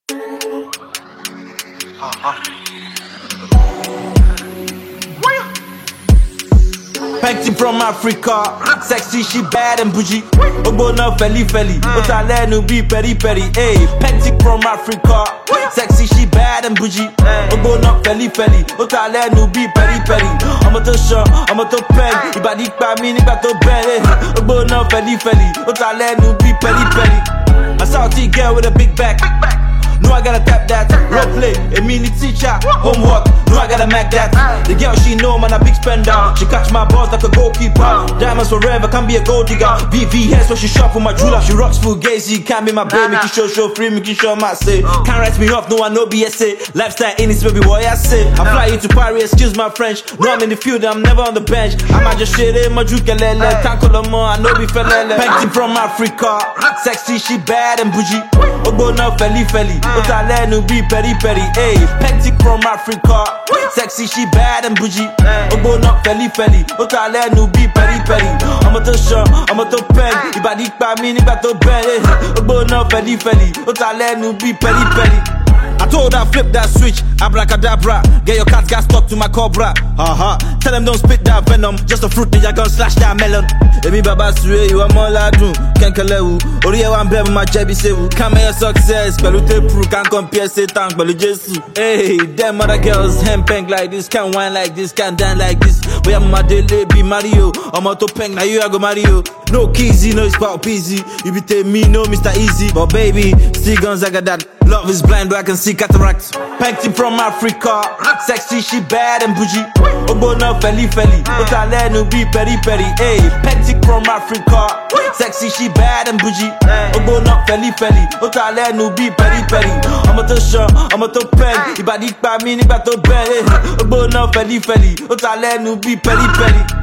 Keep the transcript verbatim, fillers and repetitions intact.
Painting from Africa, sexy, she bad and bougie. Obona felly felly, Otalenu be peri peri. Hey, painting from Africa, sexy, she bad and bougie. Obona felly felly, Otalenu be peri peri. I'm a to show, I'm a to pen. Ibadi pa mi ni ba to ben. Obona felly felly, Otalenu be peri peri. A salty girl with a big back. No, I gotta tap that. Role play, a mini teacher. Homework, no, I gotta make that. The girl she know, man, a big spender. She catch my balls like a goalkeeper. Diamonds forever, can be a gold digger. V V S, so she shop for my jeweler. She rocks fugazi, can't be my baby. Make show, show free, make show my say. Can't write me off, no, I know B S A. Lifestyle in this baby boy, I say. I fly into Paris, excuse my French. No, I'm in the field, I'm never on the bench. I might just shit in my jukelele. Tanko Lamo, I know be felele. Painting from Africa, sexy, she bad and bougie. Obona felly felly. Otalenu be peri peri, ayy. Painting from Africa, sexy, she bad and bougie. Obona felly felly, Otalenu be peri peri. I'm a to show, I'm a to pen. Ibadi pa mi ni ba to ben. Obona felly felly, Otalenu be peri peri. I told her flip that switch, abracadabra. Get your cat gas stuck to my cobra. Haha, tell them don't spit that venom. Just a fruit, they gon' slash that melon. Emi baba suwe, you are more ladun. Kenkelewu, oriye wan bebe ma jebi sewu. Can't make your success, pelu te proof. Can't compare Satan, pelu Jesu. Hey, them other girls, hand peng like this. Can't whine like this, can't dance like this. But I'm my daily be Mario. I'm out to peng, now you I go Mario. No keezy, no it's about peasy. You be tell me no Mister Easy. But baby, still guns I got that. Love is blind, but I can see cataracts. Painting from Africa, sexy, she bad and bougie. Obona felly felly, Otalenu be peri peri. Hey, painting from Africa, sexy, she bad and bougie. Obona felly felly, Otalenu be peri peri. I'm a to show, I'm a to pen. Ibadi pa mi ni ba to ben. Obona felly felly, Otalenu be peri peri.